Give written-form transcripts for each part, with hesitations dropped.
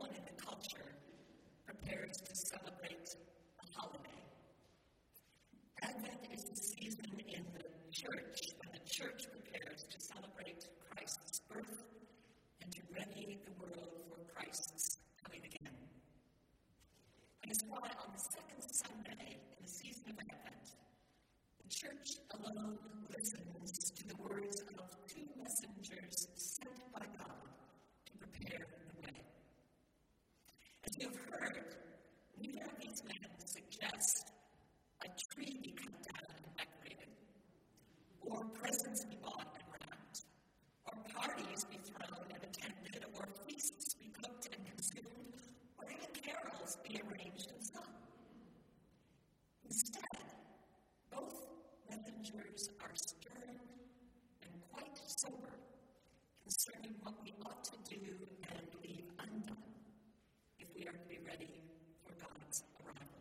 everyone in the culture prepares to celebrate a holiday. Advent is the season in the church when the church prepares to celebrate Christ's birth and to ready the world for Christ's coming again. That is why on the second Sunday in the season of Advent, the church alone listens to the words of two messengers sent by God to prepare the way. As you have heard, neither of these men suggest a tree be cut down and decorated, or presents be bought and wrapped, or parties be thrown and attended, or feasts be cooked and consumed, or even carols be arranged and sung. Instead, both messengers are stern and quite sober concerning what we ought to do and leave undone if we are to be ready for God's arrival.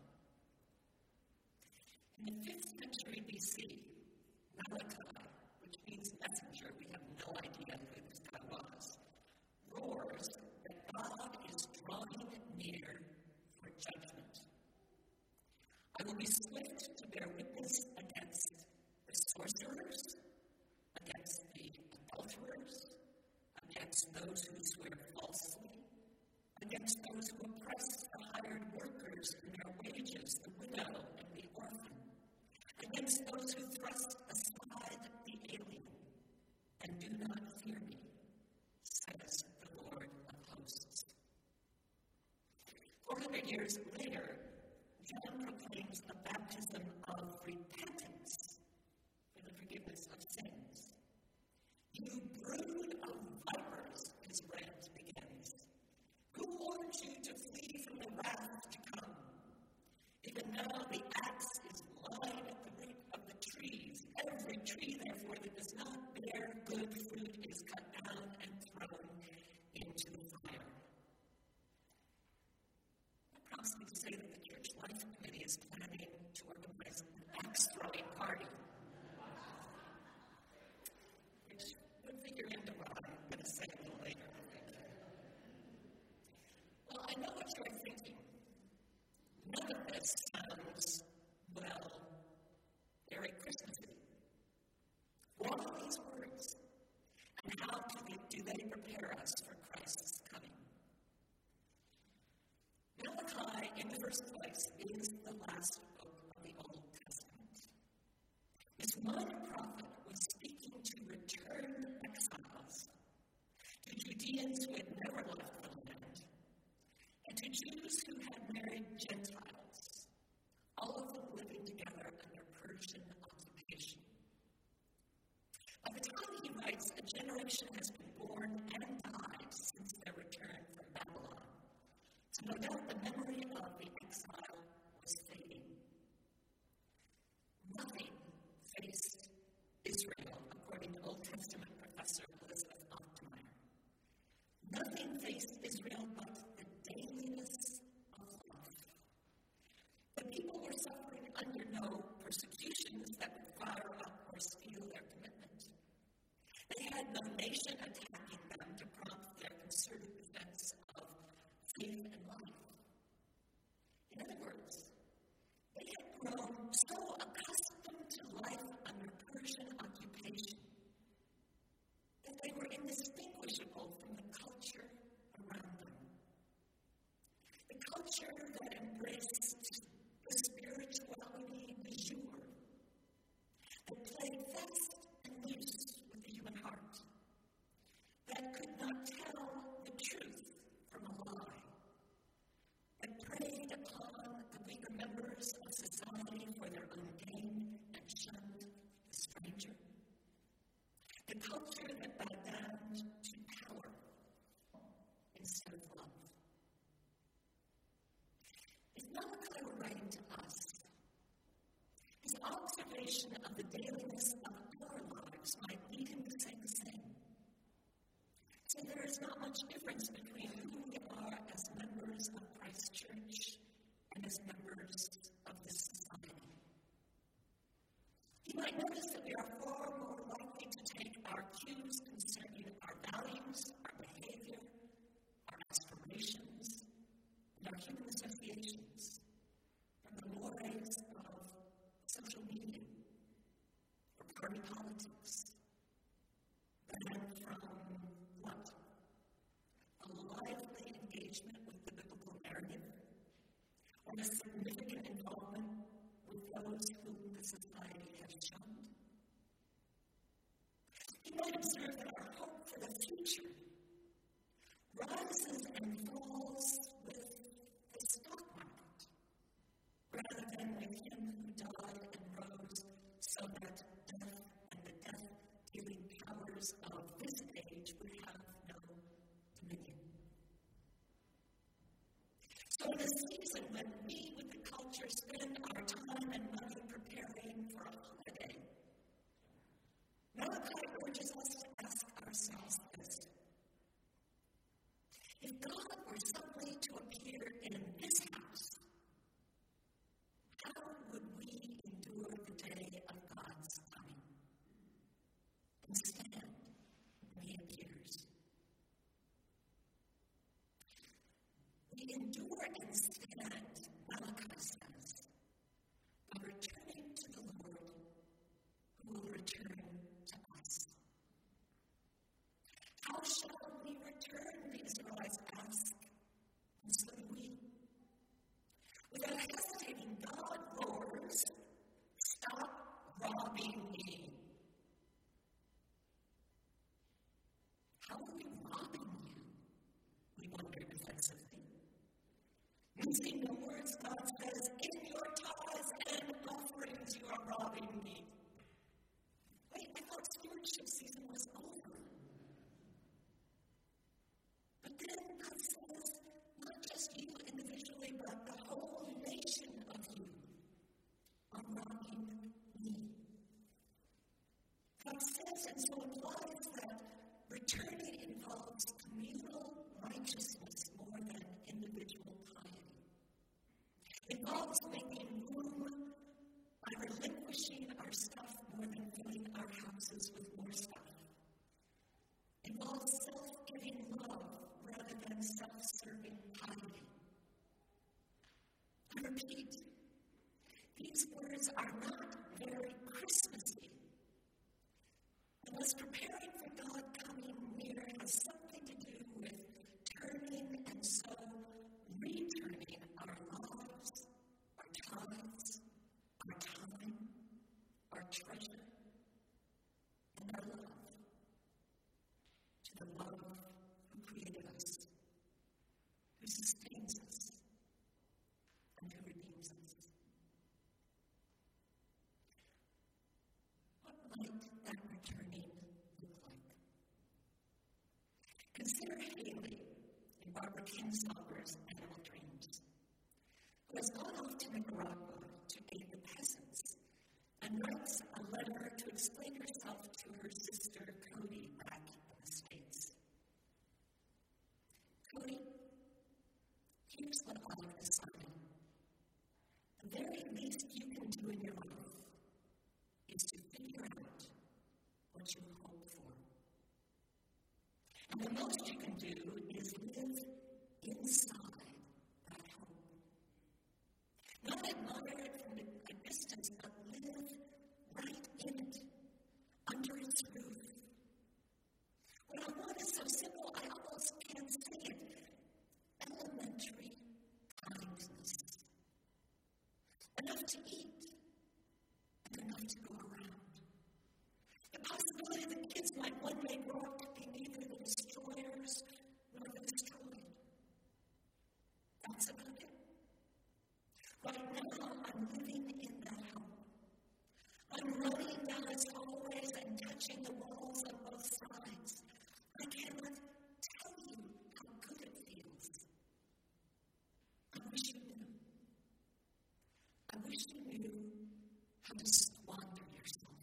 In the 5th century BC, Malachi, which means messenger, we have no idea who this guy was, roars that God is drawing near for judgment. I will be swift to bear witness against the sorcerers, against the adulterers, against those who swear falsely, against those who oppress the hired workers in their wages, the widow and the orphan, against those who thrust aside the alien and do not fear me, says the Lord of hosts. 400 years later, John proclaims a baptism of repentance for the forgiveness of sins. You brood of vipers, his rant begins. Who warned you to flee from the wrath to come? Even now the axe is lying at the root of the trees. Every tree, therefore, that does not bear good fruit is cut down and thrown into the fire. That prompts me to say that the Church Life Committee is planning to organize an axe-throwing party. Which would figure into what I'm going to say a little later, I think. Well, I know what you're thinking. None of this sounds, well, very Christmassy. What are these words? And how do they prepare us for Christ's coming? Malachi, in the first place, is the last book of the Old Testament. This minor prophet was speaking to returned exiles, to Judeans who had never left the land, and to Jews who had married Gentiles, all of them living together under Persian occupation. By the time he writes, a generation has been born and died since their return from Babylon. So no doubt the memory of the exile was fading. Nothing faced Israel, according to Old Testament professor Elizabeth Ochtmeyer. Nothing faced Israel but the dailiness of life. The people were suffering under no persecutions that would fire up or steal their commitment. They had no nation attacking them to prompt their concerted defense of faith and life. In other words, they had grown so accustomed to life under Persian occupation that they were indistinguishable from the culture around them. The culture that embraced the spirituality du jour, that played fast and loose with the human heart, that could not tell the truth from a lie, that preyed upon the weaker members of society for their own gain and shunned the stranger. The culture that bowed down to power instead of love. If Malachi were writing to us, his observation of the dailiness of our lives might lead him to say the same. So there is not much difference between who we are as members of Christ Church and as members of this society. He might notice that we are far more likely to take our cues concerning our values, our behavior, our aspirations, instead, Malachi says, by returning to the Lord, who will return to us. How shall we return, the Israelites ask, and so do we. Without hesitating, God roars, "Stop robbing me." How are we robbing you? We wonder defensively. Using the words, God says, "In your tithes and offerings you are robbing me." Wait, I thought stewardship season was over. But then God says, not just you individually, but the whole nation of you are robbing me. God says, and so implies that returning involves communal righteousness more than individual piety. It involves making room by relinquishing our stuff more than filling our houses with more stuff. It involves self-giving love rather than self-serving piety. I repeat, these words are not very Christmassy. Unless preparing for God coming near has something to do with turning and so returning our lives, our tithes, our time, our treasure, and our love to the love who created us, who sustains us, and who redeems us. What might that returning look like? Consider Haley in Barbara Kingsolver's Animal Dreams, who has gone off to Nicaragua to aid the peasants and writes a letter to explain herself to her sister Cody back in the States. Cody, here's what I've decided. The very least you can do in your life is to figure out what you hope for. And the most you can do is live inside that hope. Not admire it from a distance, but live right in it, under its roof. What I want is so simple, I almost can't say it. Elementary kindness. Enough to eat, and enough to go around. The possibility that kids might one day grow up to be neither the destroyers nor the destroyed. That's about it. Right now, I'm living in that hope. I'm running down its hallways and touching the walls on both sides. I cannot tell you how good it feels. I wish you knew. I wish you knew how to squander yourself.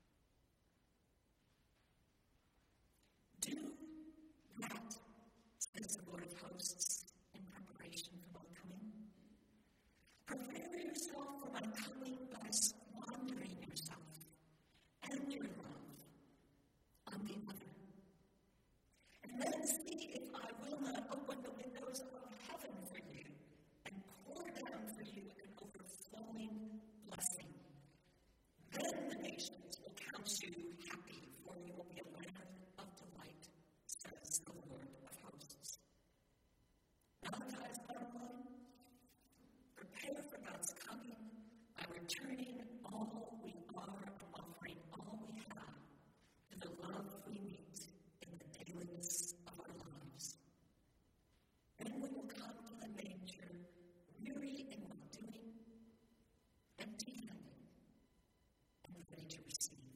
Do that, says the Lord of Hosts in preparation for my coming. Prepare yourself for my coming by squandering yourself and your love on the other. And then see if I will not open the windows of heaven for you and pour down for you an overflowing blessing. Then the nations will count you happy, for you will be a land of delight, says the Lord of Hosts. Malachi's bottom line: prepare for God's coming by returning all we are and offering all we have to the love we meet in the dailiness of our lives. Then we will come to the manger, weary in well-doing, empty-handed, and ready to receive.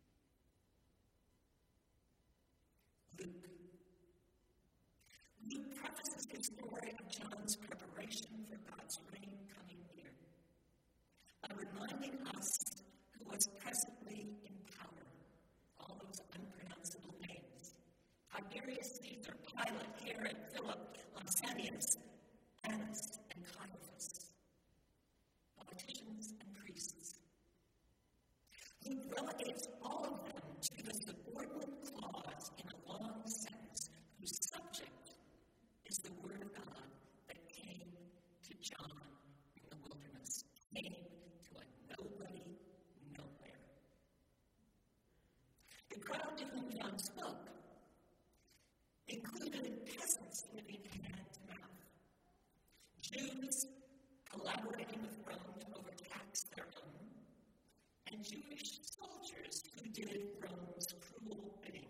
Luke prefaces his story of John's preparation for God's reign coming near by reminding us who was presently in power, all those unpronounceable names: Tiberius Caesar, Pilate, Herod, Philip, Lysanias, Annas, and Caiaphas, politicians and priests. Luke relegates all of them to the subordinate clause in a long sentence whose subject is the Word of God that came living hand to mouth. Jews collaborating with Rome to overtax their own, and Jewish soldiers who did Rome's cruel bidding.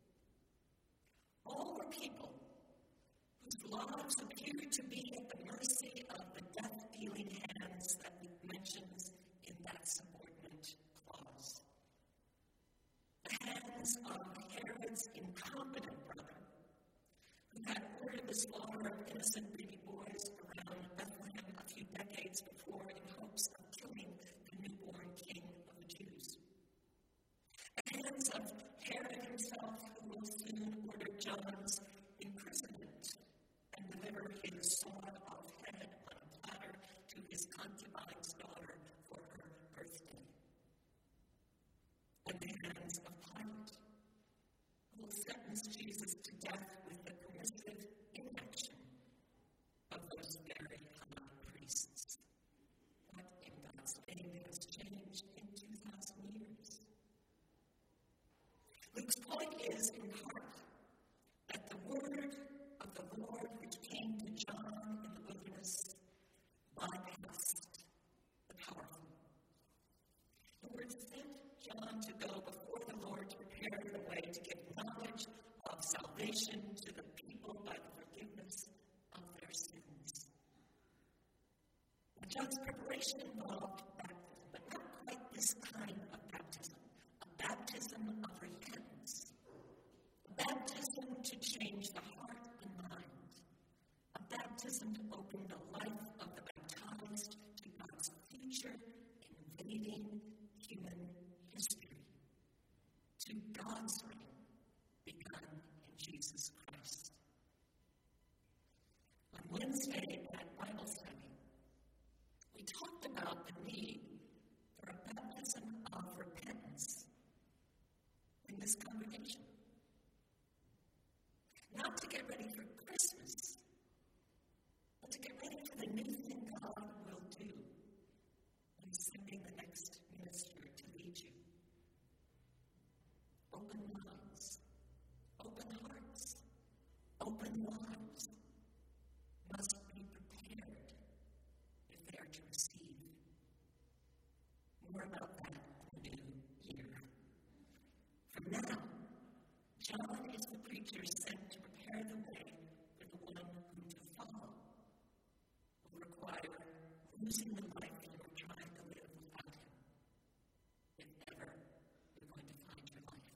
All were people whose lives appeared to be at the mercy of the death-dealing hands that Luke mentions in that subordinate clause. The hands of Herod's incompetent brother, who had ordered the slaughter of innocent baby boys around Bethlehem a few decades before in hopes of killing the newborn king of the Jews. The hands of Herod himself, who will soon order John's imprisonment and deliver his sawed-off head on a platter to his concubine's daughter for her birthday. And the hands of Pilate, who will sentence Jesus to death with the permissive inaction of those very high priests. What in God's name has changed in 2,000 years? Luke's point is, in part, that the word of the Lord which came to John in the wilderness bypassed the powerful. The word sent John to go before the Lord to prepare the way to give knowledge of salvation to the people by the forgiveness of their sins. John's preparation involved baptism, but not quite this kind of baptism, a baptism of repentance, a baptism to change the heart and mind, a baptism to open the life of the baptized to God's future invading human history, to God's reign begun in Jesus Christ. On Wednesday at Bible study, we talked about the need for a baptism of repentance in this congregation. Not to get ready for Christmas, but to get ready for the new thing God will do when He's sending the next minister to lead you. Open minds, open hearts, open lives must be prepared if they are to receive. More about that in the new year. From now, John is the preacher sent to prepare the way for the one whom to follow. Will require losing the life you are trying to live without him, if ever you're going to find your life.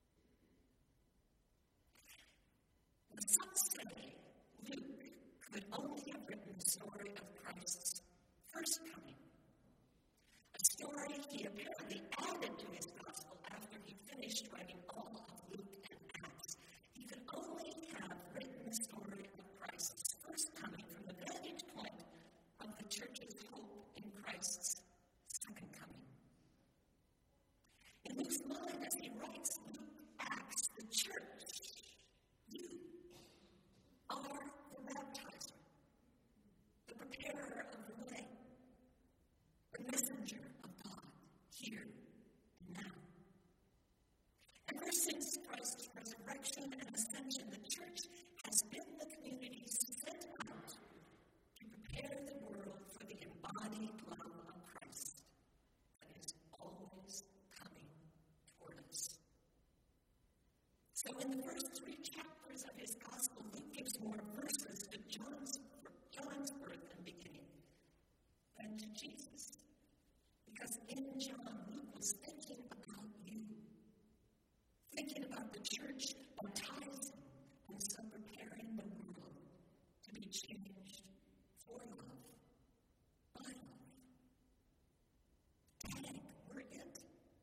Now, some say Luke could only have written the story of Christ's first coming, a story he apparently added to his gospel after he finished writing all of Luke and Acts. He could only have written the story of Christ's first coming from the vantage point of the church's hope in Christ's second coming. In Luke's mind, as he writes Luke Acts, the church, you are the baptizer, the preparer of the way, the messenger of God here and now. Ever since Christ's resurrection and ascension, the church has been the community sent out to prepare the world for the embodied love of Christ that is always coming toward us. So in the first 3 chapters of his gospel, Luke gives more verses to John's birth and beginning than to Jesus. Because in John, Luke was thinking about you, thinking about the church baptizing and so preparing the world to be changed for love, by love. Dang, we're it.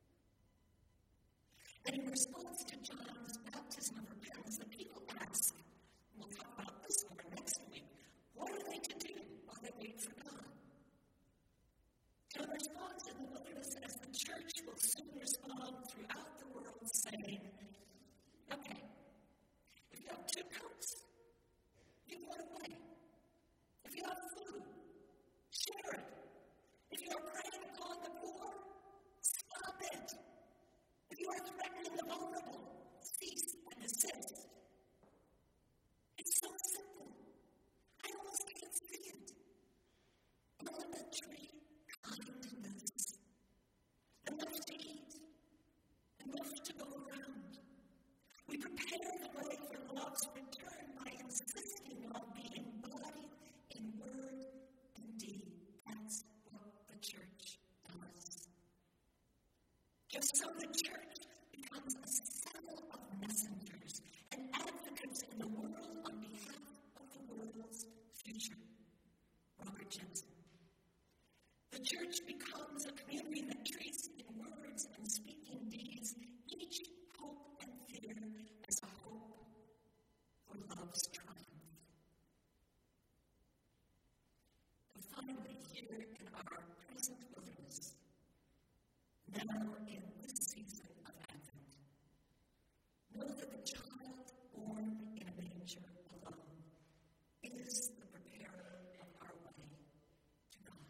And in response to John's baptism of repentance, the people ask, we'll talk about this more next week, what are they to do while they wait for God? John responds in the wilderness as the church will soon respond throughout the world saying, okay, if you have 2 coats, give one away. If you have food, share it. If you are preying upon the poor, stop it. If you are threatening the vulnerable, cease and desist. It's so simple. love's triumph. And finally, here in our present wilderness, now in this season of Advent, know that the child born in a manger alone is the preparer of our way to God.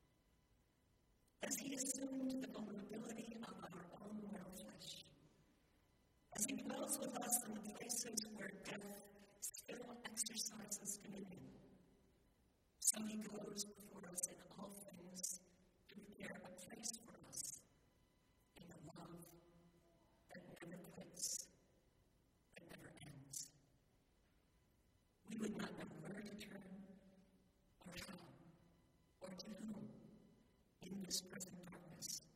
As he assumed the vulnerability of our own mortal flesh, as he dwells with us in the places where death still exercises dominion, so he goes before us in all things to prepare a place for us in the love that never quits, that never ends. We would not know where to turn, or how, or to whom in this present darkness.